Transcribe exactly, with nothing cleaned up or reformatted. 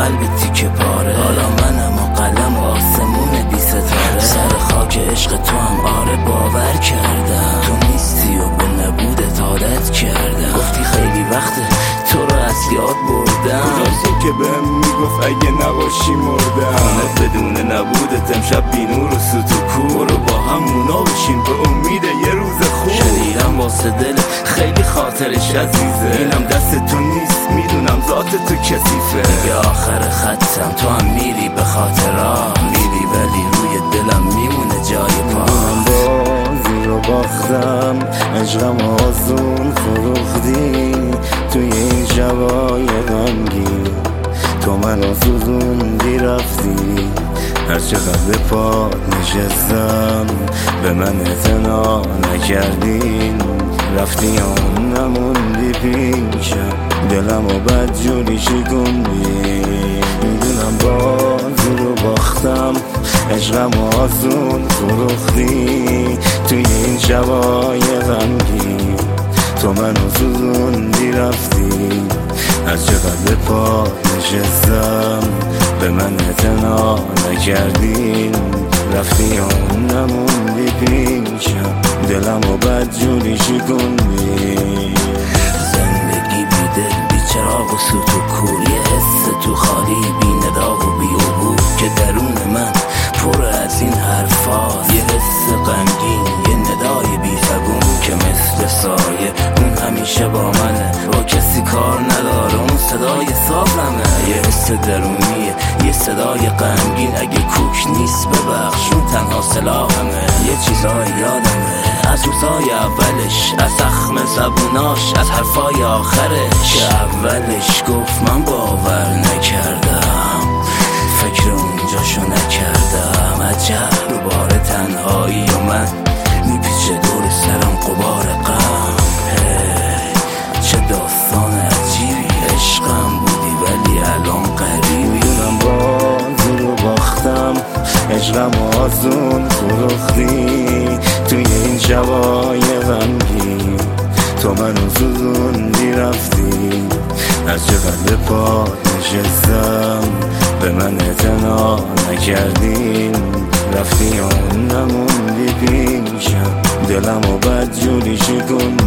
قلب تیکه پاره. حالا منم و قلم و آسمون بی ستاره، سر خاک عشق تو هم آره باور کردم. تو نیستی و به نبودت عادت کردم. گفتی خیلی وقته تو رو از یاد بردم. کجاست که بهم میگفت اگه نباشی مردم. خونت بدون نبودت امشب بی نور و سوتوکو. برو با هم مونا بشین به امید یه روز خوب. شنیدم واسه دل خیلی خاطرش عزیزه. اینم دست تو نیست میدونم ذات تو کثیفه. دیگه آخر خطم تو هم میری به خاطرها میری، ولی روی دلم میمونه جای پا. من بازی رو باختم عشقم آزون فروختی توی این شبای غمگین. تو منو سوزوندی رفتی، هر چقدر به پا نشستم به من اعتنا نکردین. رفتی اون نموندی پیشم، دلم و بد جوری شکوندی. میدونم بازی رو باختم عشقم آسون فروختی توی این شبای غمگین. تو منو سوزوندی رفتی، از چقدر به پا نشستم به من اعتنا نکردین. رفتی اون نموندی پیشم، دلم و بد جوری شکوندی. زندگی بی دل بی چراغ و سوت و کور، یه حس تو خالی بی ندا و بی عبور که درون من پر از این حرفاست. یه حس غمگین یه ندای بی زبون که مثل سایه اون همیشه با منه، با کسی کار نداره اون صدای صافمه. یه حس درونیه یه صدای غمگین، اگه کوک نیست ببخش اون تنها سلاحمه. یه چیزای یادمه از روزای اولش، از زخم زبوناش، از حرفای آخرش که اولش گفت من باور نکردم، فکر اونجاشو نکردم. عجب دوباره تنهایی و من میپیچه دور سرم غبار غم. چه داستان عجیبی، عشقم بودی ولی الان قریبی. میدونم بازی رو باختم عشقم آسون فروختی توی این شبای غمگین. تو منو سوزوندی رفتی، از چقدر به پا نشستم به من اعتنا نکردین. رفتی اون نموندی پیشم، دلم و بد جوری شکوندی.